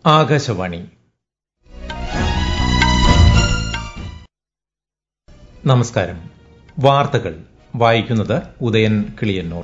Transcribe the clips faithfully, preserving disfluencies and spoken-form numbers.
ആകാശവാണി. നമസ്കാരം. വാർത്തകൾ വായിക്കുന്നത് ഉദയൻ കിളിയന്നൂർ.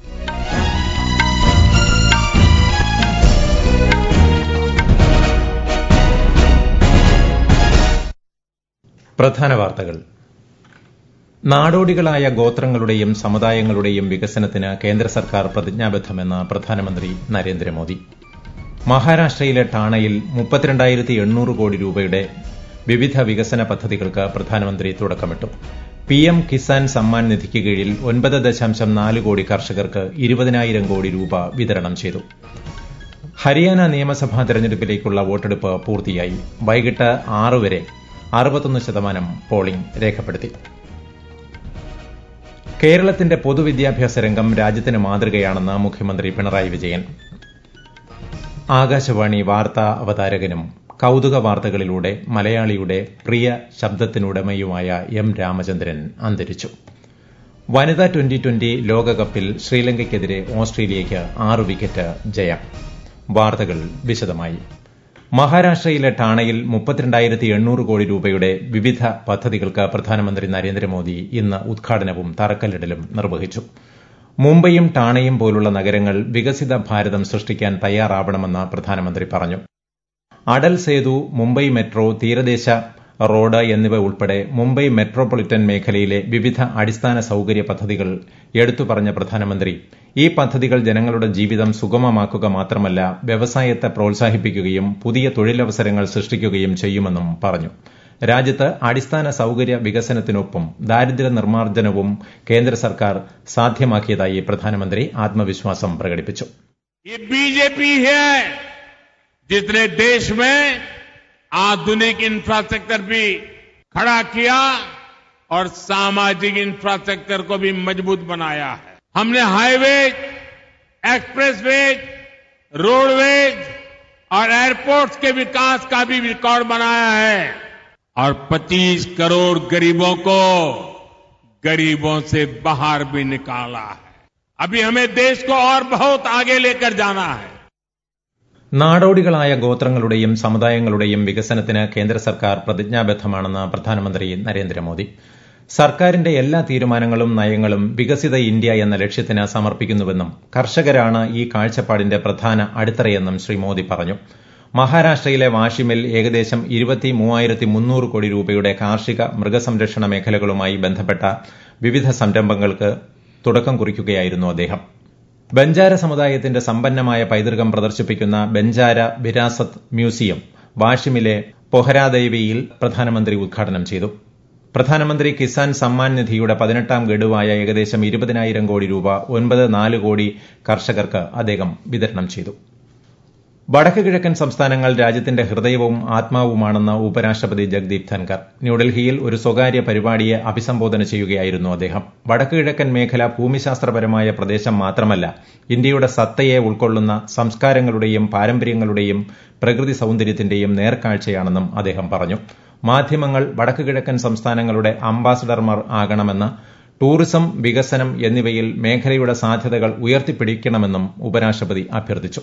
പ്രധാന വാർത്തകൾ. നാടോടികളായ ഗോത്രങ്ങളുടെയും സമുദായങ്ങളുടെയും വികസനത്തിന് കേന്ദ്ര സർക്കാർ പ്രതിജ്ഞാബദ്ധമെന്ന് പ്രധാനമന്ത്രി നരേന്ദ്രമോദി. മഹാരാഷ്ട്രയിലെ ഠാണയിൽ മുപ്പത്തിരണ്ടായിരത്തി എണ്ണൂറ് കോടി രൂപയുടെ വിവിധ വികസന പദ്ധതികൾക്ക് പ്രധാനമന്ത്രി തുടക്കമിട്ടു. പിഎം കിസാൻ സമ്മാൻ നിധിക്ക് കീഴിൽ ഒൻപത് ദശാംശം നാല് കോടി കർഷകർക്ക് ഇരുപതിനായിരം കോടി രൂപ വിതരണം ചെയ്തു. ഹരിയാന നിയമസഭാ തെരഞ്ഞെടുപ്പിലേക്കുള്ള വോട്ടെടുപ്പ് പൂർത്തിയായി. വൈകിട്ട് ആറ് വരെ അറുപത്തൊന്ന് ശതമാനം പോളിംഗ് രേഖപ്പെടുത്തി. കേരളത്തിന്റെ പൊതുവിദ്യാഭ്യാസ രംഗം രാജ്യത്തിന് മാതൃകയാണെന്ന് മുഖ്യമന്ത്രി പിണറായി വിജയൻ. ആകാശവാണി വാർത്താ അവതാരകനും കൌതുക വാർത്തകളിലൂടെ മലയാളിയുടെ പ്രിയ ശബ്ദത്തിനുടമയുമായ എം രാമചന്ദ്രൻ അന്തരിച്ചു. വനിതാ ട്വന്റി ട്വന്റി ലോകകപ്പിൽ ശ്രീലങ്കയ്ക്കെതിരെ ഓസ്ട്രേലിയയ്ക്ക് ആറ് വിക്കറ്റ് ജയം. വാർത്തകൾ വിശദമായി. മഹാരാഷ്ട്രയിലെ ഠാണയിൽ മുപ്പത്തിരണ്ടായിരത്തി എണ്ണൂറ് കോടി രൂപയുടെ വിവിധ പദ്ധതികൾക്ക് പ്രധാനമന്ത്രി നരേന്ദ്രമോദി ഇന്ന് ഉദ്ഘാടനവും തറക്കല്ലിടലും നിർവഹിച്ചു. മുംബൈയും ഠാണയും പോലുള്ള നഗരങ്ങൾ വികസിത ഭാരതം സൃഷ്ടിക്കാൻ തയ്യാറാവണമെന്ന് പ്രധാനമന്ത്രി പറഞ്ഞു. അടൽ സേതു, മുംബൈ മെട്രോ, തീരദേശ റോഡ് എന്നിവ ഉൾപ്പെടെ മുംബൈ മെട്രോപൊളിറ്റൻ മേഖലയിലെ വിവിധ അടിസ്ഥാന സൌകര്യ പദ്ധതികൾ എടുത്തുപറഞ്ഞ പ്രധാനമന്ത്രി ഈ പദ്ധതികൾ ജനങ്ങളുടെ ജീവിതം സുഗമമാക്കുക മാത്രമല്ല, വ്യവസായത്തെ പ്രോത്സാഹിപ്പിക്കുകയും പുതിയ തൊഴിലവസരങ്ങൾ സൃഷ്ടിക്കുകയും ചെയ്യുമെന്നും പറഞ്ഞു. രാജ്യത്ത് അടിസ്ഥാന സൌകര്യ വികസനത്തിനൊപ്പം ദാരിദ്ര്യ നിർമ്മാർജ്ജനവും കേന്ദ്ര സർക്കാർ സാധ്യമാക്കിയതായി പ്രധാനമന്ത്രി ആത്മവിശ്വാസം പ്രകടിപ്പിച്ചു. ബിജെപി जिसने देश में आधुनिक इंफ्रास्ट्रक्चर भी खड़ा किया और सामाजिक इंफ्रास्ट्रक्चर को भी मजबूत बनाया है. हमने हाईवेज, एक्सप्रेसवेज, रोडवेज और एयरपोर्ट्स के विकास का भी रिकॉर्ड बनाया है और पच्चीस करोड़ गरीबों को गरीबों से बाहर भी निकाला है. अभी हमें देश को और बहुत आगे लेकर जाना है. നാടോടികളായ ഗോത്രങ്ങളുടെയും സമുദായങ്ങളുടെയും വികസനത്തിന് കേന്ദ്ര സർക്കാർ പ്രതിജ്ഞാബദ്ധമാണെന്ന് പ്രധാനമന്ത്രി നരേന്ദ്രമോദി. സർക്കാരിന്റെ എല്ലാ തീരുമാനങ്ങളും നയങ്ങളും വികസിത ഇന്ത്യ എന്ന ലക്ഷ്യത്തിന് സമർപ്പിക്കുന്നുവെന്നും കർഷകരാണ് ഈ കാഴ്ചപ്പാടിന്റെ പ്രധാന അടിത്തറയെന്നും ശ്രീ മോദി പറഞ്ഞു. മഹാരാഷ്ട്രയിലെ വാഷിമിൽ ഏകദേശം ഇരുപത്തി മൂവായിരത്തി മുന്നൂറ് കോടി രൂപയുടെ കാർഷിക മൃഗസംരക്ഷണ മേഖലകളുമായി ബന്ധപ്പെട്ട വിവിധ സംരംഭങ്ങൾക്ക് തുടക്കം കുറിക്കുകയായിരുന്നു അദ്ദേഹം. ബഞ്ചാര സമുദായത്തിന്റെ സമ്പന്നമായ പൈതൃകം പ്രദർശിപ്പിക്കുന്ന ബഞ്ചാര വിരാസത്ത് മ്യൂസിയം വാഷിമിലെ പൊഹരാദേവിയിൽ പ്രധാനമന്ത്രി ഉദ്ഘാടനം ചെയ്തു. പ്രധാനമന്ത്രി കിസാൻ സമ്മാൻ നിധിയുടെ പതിനെട്ടാം ഗഡുവായ ഏകദേശം ഇരുപതിനായിരം കോടി രൂപ ഒൻപത് നാല് കോടി കർഷകർക്ക് അദ്ദേഹം വിതരണം ചെയ്തു. വടക്ക് കിഴക്കൻ സംസ്ഥാനങ്ങൾ രാജ്യത്തിന്റെ ഹൃദയവും ആത്മാവുമാണെന്ന് ഉപരാഷ്ട്രപതി ജഗ്ദീപ് ധൻകർ ന്യൂഡൽഹിയിൽ ഒരു സ്വകാര്യ പരിപാടിയെ അഭിസംബോധന ചെയ്യുകയായിരുന്നു അദ്ദേഹം. വടക്ക് കിഴക്കൻ മേഖല ഭൂമിശാസ്ത്രപരമായ പ്രദേശം മാത്രമല്ല, ഇന്ത്യയുടെ സത്തയെ ഉൾക്കൊള്ളുന്ന സംസ്കാരങ്ങളുടെയും പാരമ്പര്യങ്ങളുടെയും പ്രകൃതി സൌന്ദര്യത്തിന്റെയും നേർക്കാഴ്ചയാണെന്നും അദ്ദേഹം പറഞ്ഞു. മാധ്യമങ്ങൾ വടക്ക് കിഴക്കൻ സംസ്ഥാനങ്ങളുടെ അംബാസഡർമാർ ആകണമെന്ന്, ടൂറിസം, വികസനം എന്നിവയിൽ മേഖലയുടെ സാധ്യതകൾ ഉയർത്തിപ്പിടിക്കണമെന്നും ഉപരാഷ്ട്രപതി അഭ്യർത്ഥിച്ചു.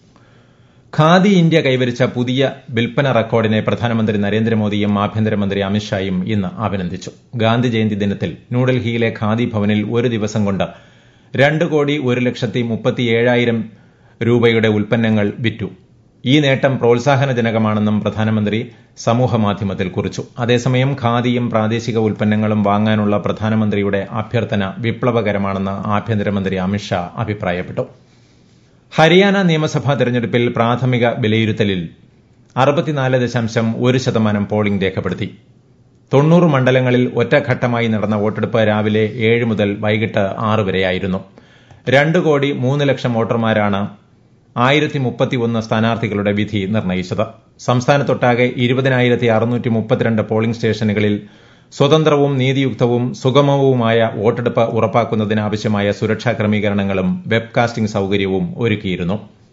ഖാദി ഇന്ത്യ കൈവരിച്ച പുതിയ വിൽപ്പന റെക്കോർഡിനെ പ്രധാനമന്ത്രി നരേന്ദ്രമോദിയും ആഭ്യന്തരമന്ത്രി അമിത്ഷായും ഇന്ന് അഭിനന്ദിച്ചു. ഗാന്ധി ജയന്തി ദിനത്തിൽ ന്യൂഡൽഹിയിലെ ഖാദി ഭവനിൽ ഒരു ദിവസം കൊണ്ട് രണ്ട് കോടി ഒരു ലക്ഷത്തി മുപ്പത്തിയേഴായിരം രൂപയുടെ ഉൽപ്പന്നങ്ങൾ വിറ്റു. ഈ നേട്ടം പ്രോത്സാഹനജനകമാണെന്നും പ്രധാനമന്ത്രി സമൂഹമാധ്യമത്തിൽ കുറിച്ചു. അതേസമയം ഖാദിയും പ്രാദേശിക ഉൽപ്പന്നങ്ങളും വാങ്ങാനുള്ള പ്രധാനമന്ത്രിയുടെ അഭ്യർത്ഥന വിപ്ലവകരമാണെന്ന് ആഭ്യന്തരമന്ത്രി അമിത്ഷാ അഭിപ്രായപ്പെട്ടു. ഹരിയാന നിയമസഭാ തെരഞ്ഞെടുപ്പിൽ പ്രാഥമിക വിലയിരുത്തലിൽ അറുപത്തിനാല് ദശാംശം ഒരു ശതമാനം പോളിംഗ് രേഖപ്പെടുത്തി. തൊണ്ണൂറ് മണ്ഡലങ്ങളിൽ ഒറ്റഘട്ടമായി നടന്ന വോട്ടെടുപ്പ് രാവിലെ ഏഴ് മുതൽ വൈകിട്ട് ആറ് വരെയായിരുന്നു. രണ്ട് കോടി മൂന്ന് ലക്ഷം വോട്ടർമാരാണ് ആയിരത്തി മുപ്പത്തിയൊന്ന് സ്ഥാനാർത്ഥികളുടെ വിധി നിർണ്ണയിച്ചത്. സംസ്ഥാനത്തൊട്ടാകെ ഇരുപതിനായിരത്തി അറുന്നൂറ്റി മുപ്പത്തിരണ്ട് പോളിംഗ് സ്റ്റേഷനുകളിൽ സ്വതന്ത്രവും നീതിയുക്തവും സുഗമവുമായ വോട്ടെടുപ്പ് ഉറപ്പാക്കുന്നതിന് ആവശ്യമായ സുരക്ഷാ ക്രമീകരണങ്ങളും വെബ്കാസ്റ്റിംഗ് സൌകര്യവും ഒരുക്കിയിരുന്നു.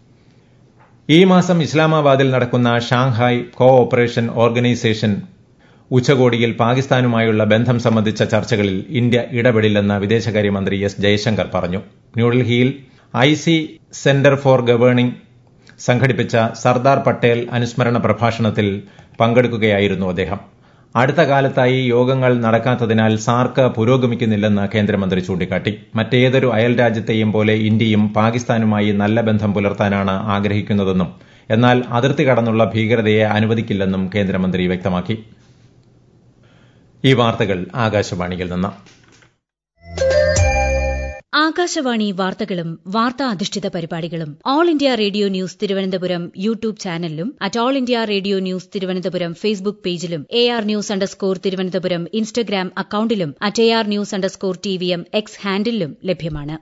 ഈ മാസം ഇസ്ലാമാബാദിൽ നടക്കുന്ന ഷാങ്ഹായ് കോ ഓപ്പറേഷൻ ഓർഗനൈസേഷൻ ഉച്ചകോടിയിൽ പാകിസ്ഥാനുമായുള്ള ബന്ധം സംബന്ധിച്ച ചർച്ചകളിൽ ഇന്ത്യ ഇടപെടില്ലെന്ന് വിദേശകാര്യമന്ത്രി എസ് ജയശങ്കർ പറഞ്ഞു. ന്യൂഡൽഹിയിൽ I C centre for governing സംഘടിപ്പിച്ച സർദാർ പട്ടേൽ അനുസ്മരണ പ്രഭാഷണത്തിൽ പങ്കെടുക്കുകയായിരുന്നു അദ്ദേഹം. അടുത്ത കാലത്തായി യോഗങ്ങൾ നടക്കാത്തതിനാൽ സാർക്ക് പുരോഗമിക്കുന്നില്ലെന്ന് കേന്ദ്രമന്ത്രി ചൂണ്ടിക്കാട്ടി. മറ്റേതൊരു അയൽ രാജ്യത്തെയും പോലെ ഇന്ത്യയും പാകിസ്ഥാനുമായി നല്ല ബന്ധം പുലർത്താനാണ് ആഗ്രഹിക്കുന്നതെന്നും എന്നാൽ അതിർത്തി കടന്നുള്ള ഭീകരതയെ അനുവദിക്കില്ലെന്നും കേന്ദ്രമന്ത്രി വ്യക്തമാക്കി. ഈ വാർത്തകൾ ആകാശവാണിയിൽ നിന്ന്. ആകാശവാണി വാർത്തകളും വാർത്താ അധിഷ്ഠിത പരിപാടികളും All India Radio News Thiruvananthapuram YouTube ചാനലിലും at All India Radio News Thiruvananthapuram Facebook പേജിലും A R news underscore Thiruvananthapuram Instagram അക്കൌണ്ടിലും at A R news underscore T V M X ഹാൻഡിലും ലഭ്യമാണ്.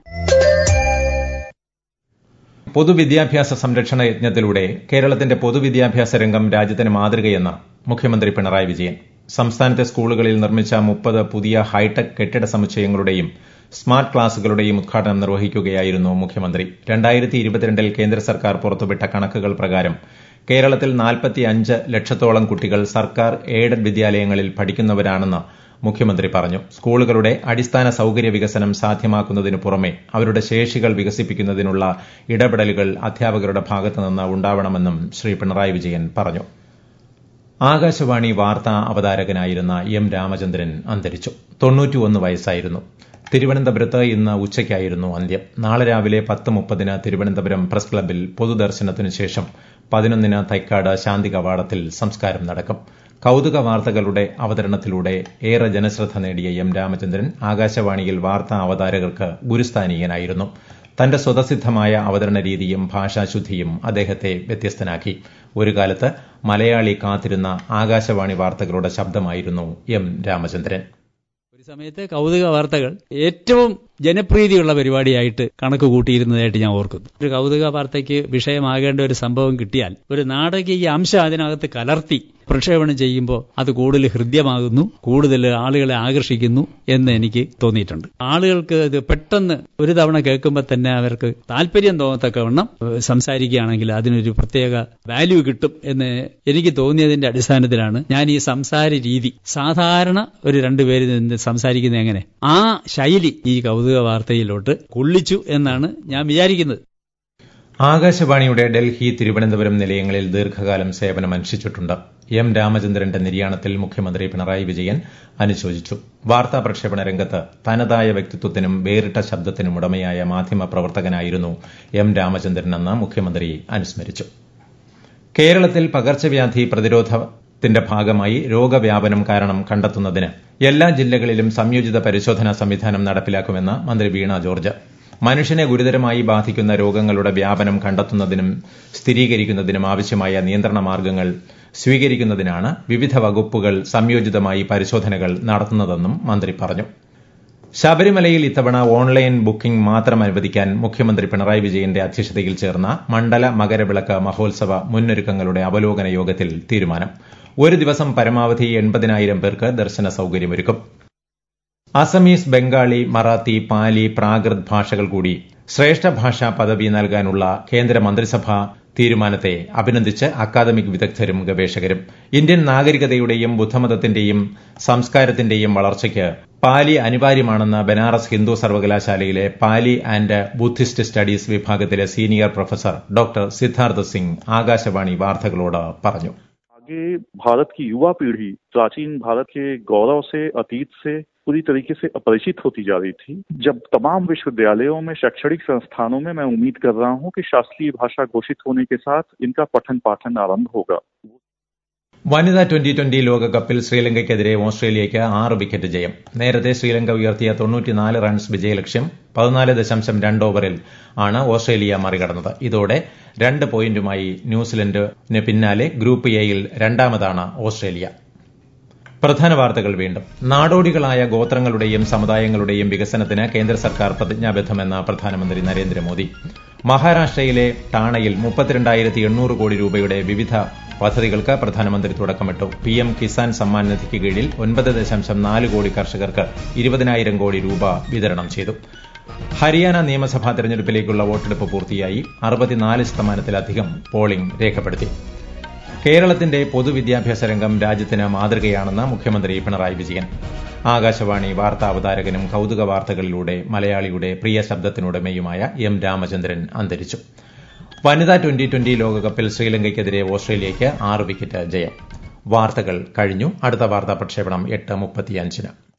പൊതുവിദ്യാഭ്യാസ സംരക്ഷണ യജ്ഞത്തിലൂടെ കേരളത്തിന്റെ പൊതുവിദ്യാഭ്യാസ രംഗം രാജ്യത്തിന് മാതൃകയെന്ന് മുഖ്യമന്ത്രി പിണറായി വിജയൻ. സംസ്ഥാനത്തെ സ്കൂളുകളിൽ നിർമ്മിച്ച മുപ്പത് പുതിയ ഹൈടെക് കെട്ടിട സമുച്ചയങ്ങളുടെയും സ്മാർട്ട് ക്ലാസുകളുടെയും ഉദ്ഘാടനം നിർവഹിക്കുകയായിരുന്നു മുഖ്യമന്ത്രി. രണ്ടായിരത്തി ഇരുപത്തിരണ്ടിൽ കേന്ദ്ര സർക്കാർ പുറത്തുവിട്ട കണക്കുകൾ പ്രകാരം കേരളത്തിൽ നാൽപ്പത്തിയഞ്ച് ലക്ഷത്തോളം കുട്ടികൾ സർക്കാർ എയ്ഡഡ് വിദ്യാലയങ്ങളിൽ പഠിക്കുന്നവരാണെന്ന് മുഖ്യമന്ത്രി പറഞ്ഞു. സ്കൂളുകളുടെ അടിസ്ഥാന സൌകര്യ വികസനം സാധ്യമാക്കുന്നതിനു പുറമെ അവരുടെ ശേഷികൾ വികസിപ്പിക്കുന്നതിനുള്ള ഇടപെടലുകൾ അധ്യാപകരുടെ ഭാഗത്തുനിന്ന് ഉണ്ടാവണമെന്നും ശ്രീ പിണറായി വിജയൻ പറഞ്ഞു. ആകാശവാണി വാർത്താ അവതാരകനായിരുന്ന എം രാമചന്ദ്രൻ അന്തരിച്ചു. തൊണ്ണൂറ്റിയൊന്ന് വയസ്സായിരുന്നു. തിരുവനന്തപുരത്ത് ഇന്ന് ഉച്ചയ്ക്കായിരുന്നു അന്ത്യം. നാളെ രാവിലെ പത്ത് മുപ്പതിന് തിരുവനന്തപുരം പ്രസ് ക്ലബ്ബിൽ പൊതുദർശനത്തിനു ശേഷം പതിനൊന്നിന് തൈക്കാട് ശാന്തി കവാടത്തിൽ സംസ്കാരം നടക്കും. കൌതുക വാർത്തകളുടെ അവതരണത്തിലൂടെ ഏറെ ജനശ്രദ്ധ നേടിയ എം രാമചന്ദ്രൻ ആകാശവാണിയിൽ വാർത്താ അവതാരകർക്ക് ഗുരുസ്ഥാനീയനായിരുന്നു. തന്റെ സ്വതസിദ്ധമായ അവതരണ രീതിയും ഭാഷാശുദ്ധിയും അദ്ദേഹത്തെ വ്യത്യസ്തനാക്കി. ഒരു കാലത്ത് മലയാളി കാത്തിരുന്ന ആകാശവാണി വാർത്തകളുടെ ശബ്ദമായിരുന്നു എം രാമചന്ദ്രൻ. ഒരു സമയത്ത് കൗതുക വാർത്തകൾ ഏറ്റവും ജനപ്രീതിയുള്ള പരിപാടിയായിട്ട് കണക്ക് കൂട്ടിയിരുന്നതായിട്ട് ഞാൻ ഓർക്കുന്നു. ഒരു കൗതുക വാർത്തയ്ക്ക് വിഷയമാകേണ്ട ഒരു സംഭവം കിട്ടിയാൽ ഒരു നാടകീയ അംശം അതിനകത്ത് കലർത്തി പ്രക്ഷേപണം ചെയ്യുമ്പോൾ അത് കൂടുതൽ ഹൃദ്യമാകുന്നു, കൂടുതൽ ആളുകളെ ആകർഷിക്കുന്നു എന്ന് എനിക്ക് തോന്നിയിട്ടുണ്ട്. ആളുകൾക്ക് ഇത് പെട്ടെന്ന് ഒരു തവണ കേൾക്കുമ്പോൾ തന്നെ അവർക്ക് താല്പര്യം തോന്നത്തക്കവണ്ണം സംസാരിക്കുകയാണെങ്കിൽ അതിനൊരു പ്രത്യേക വാല്യൂ കിട്ടും എന്ന് എനിക്ക് തോന്നിയതിന്റെ അടിസ്ഥാനത്തിലാണ് ഞാൻ ഈ സംസാര രീതി സാധാരണ ഒരു രണ്ടുപേരിൽ നിന്ന് സംസാരിക്കുന്നത് എങ്ങനെ ആ ശൈലി ഈ കൗതുക വാർത്തയിലോട്ട് കൊള്ളിച്ചു എന്നാണ് ഞാൻ വിചാരിക്കുന്നത്. ആകാശവാണിയുടെ ഡൽഹി, തിരുവനന്തപുരം നിലയങ്ങളിൽ ദീർഘകാലം സേവനമനുഷ്ഠിച്ചിട്ടുണ്ട്. എം രാമചന്ദ്രന്റെ നിര്യാണത്തിൽ മുഖ്യമന്ത്രി പിണറായി വിജയൻ അനുശോചിച്ചു. വാർത്താ പ്രക്ഷേപണ രംഗത്ത് തനതായ വ്യക്തിത്വത്തിനും വേറിട്ട ശബ്ദത്തിനും ഉടമയായ മാധ്യമ പ്രവർത്തകനായിരുന്നു എം രാമചന്ദ്രനെന്ന് മുഖ്യമന്ത്രി അനുസ്മരിച്ചു. കേരളത്തിൽ പകർച്ചവ്യാധി പ്രതിരോധത്തിന്റെ ഭാഗമായി രോഗവ്യാപനം കാരണം കണ്ടെത്തുന്നതിന് എല്ലാ ജില്ലകളിലും സംയോജിത പരിശോധനാ സംവിധാനം നടപ്പിലാക്കുമെന്ന് മന്ത്രി വീണ ജോർജ്. മനുഷ്യനെ ഗുരുതരമായി ബാധിക്കുന്ന രോഗങ്ങളുടെ വ്യാപനം കണ്ടെത്തുന്നതിനും സ്ഥിരീകരിക്കുന്നതിനും ആവശ്യമായ നിയന്ത്രണ മാർഗ്ഗങ്ങൾ സ്വീകരിക്കുന്നതിനാണ് വിവിധ വകുപ്പുകൾ സംയോജിതമായി പരിശോധനകൾ നടത്തുന്നതെന്നും മന്ത്രി പറഞ്ഞു. ശബരിമലയിൽ ഇത്തവണ ഓൺലൈൻ ബുക്കിംഗ് മാത്രം അനുവദിക്കാൻ മുഖ്യമന്ത്രി പിണറായി വിജയന്റെ അധ്യക്ഷതയിൽ ചേർന്ന മണ്ഡല മകരവിളക്ക് മഹോത്സവ മുന്നൊരുക്കങ്ങളുടെ അവലോകന യോഗത്തിൽ തീരുമാനം. ഒരു ദിവസം പരമാവധി എൺപതിനായിരം പേർക്ക് ദർശന സൌകര്യമൊരുക്കും. അസമീസ്, ബംഗാളി, മറാത്തി, പാലി, പ്രാകൃത് ഭാഷകൾ കൂടി ശ്രേഷ്ഠ ഭാഷാ പദവി നൽകാനുള്ള കേന്ദ്ര മന്ത്രിസഭാ തീരുമാനത്തെ അഭിനന്ദിച്ച് അക്കാദമിക് വിദഗ്ധരും ഗവേഷകരും. ഇന്ത്യൻ നാഗരികതയുടെയും ബുദ്ധമതത്തിന്റെയും സംസ്കാരത്തിന്റെയും വളർച്ചയ്ക്ക് പാലി അനിവാര്യമാണെന്ന് ബനാറസ് ഹിന്ദു സർവകലാശാലയിലെ പാലി ആൻഡ് ബുദ്ധിസ്റ്റ് സ്റ്റഡീസ് വിഭാഗത്തിലെ senior professor doctor Siddhartha Singh Akashvani വാർത്തകളോട് പറഞ്ഞു. आगे भारत की युवा पीढ़ी प्राचीन भारत के गौरव से, अतीत से पूरी तरीके से अपरिचित होती जा रही थी. जब तमाम विश्वविद्यालयों में, शैक्षणिक संस्थानों में मैं उम्मीद कर रहा हूं कि शास्त्रीय भाषा घोषित होने के साथ इनका पठन पाठन आरंभ होगा. വനിതാ ട്വന്റി ട്വന്റി ലോകകപ്പിൽ ശ്രീലങ്കയ്ക്കെതിരെ ഓസ്ട്രേലിയയ്ക്ക് ആറ് വിക്കറ്റ് ജയം. നേരത്തെ ശ്രീലങ്ക ഉയർത്തിയ തൊണ്ണൂറ്റിനാല് റൺസ് വിജയലക്ഷ്യം പതിനാല് ദശാംശം രണ്ട് ഓവറിൽ ആണ് ഓസ്ട്രേലിയ മറികടന്നത്. ഇതോടെ രണ്ട് പോയിന്റുമായി ന്യൂസിലൻഡിന് പിന്നാലെ ഗ്രൂപ്പ് എയിൽ രണ്ടാമതാണ് ഓസ്ട്രേലിയ. പ്രധാന വാർത്തകൾ വീണ്ടും. നാടോടികളായ ഗോത്രങ്ങളുടെയും സമുദായങ്ങളുടെയും വികസനത്തിന് കേന്ദ്ര സർക്കാർ പ്രതിജ്ഞാബദ്ധമെന്ന് പ്രധാനമന്ത്രി നരേന്ദ്രമോദി. മഹാരാഷ്ട്രയിലെ ടാണയിൽ മുപ്പത്തിരണ്ടായിരത്തി എണ്ണൂറ് കോടി രൂപയുടെ വിവിധ പദ്ധതികൾക്ക് പ്രധാനമന്ത്രി തുടക്കമിട്ടു. പിഎം കിസാൻ സമ്മാൻ നിധിക്ക് കീഴിൽ ഒൻപത് ദശാംശം നാല് കോടി കർഷകർക്ക് ഇരുപതിനായിരം കോടി രൂപ വിതരണം ചെയ്തു. ഹരിയാന നിയമസഭാ തെരഞ്ഞെടുപ്പിലേക്കുള്ള വോട്ടെടുപ്പ് പൂർത്തിയായി. അറുപത്തിനാല് ശതമാനത്തിലധികം പോളിംഗ് രേഖപ്പെടുത്തി. കേരളത്തിന്റെ പൊതുവിദ്യാഭ്യാസ രംഗം രാജ്യത്തിന് മാതൃകയാണെന്ന് മുഖ്യമന്ത്രി പിണറായി വിജയൻ. ആകാശവാണി വാർത്താ അവതാരകനും കൌതുക വാർത്തകളിലൂടെ മലയാളിയുടെ പ്രിയ ശബ്ദത്തിനുടമയുമായ എം രാമചന്ദ്രൻ അന്തരിച്ചു. വനിതാ ട്വന്റി ട്വന്റി ലോകകപ്പിൽ ശ്രീലങ്കയ്ക്കെതിരെ ഓസ്ട്രേലിയയ്ക്ക് ആറ് വിക്കറ്റ് ജയം. വാർത്തകൾ കഴിഞ്ഞു. അടുത്ത വാർത്താ പ്രക്ഷേപണം എട്ട് മുപ്പത്തിയഞ്ചിന്.